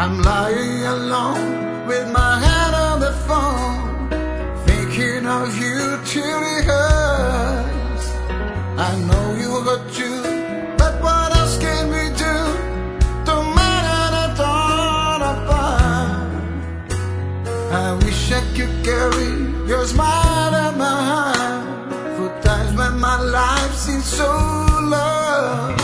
I'm lying alone with my hand on the phone, thinking of you till it hurts. I know you hurt too, but what else can we do? Don't matter the thought apart. I wish I could carry your smile in my heart for times when my life seems so low.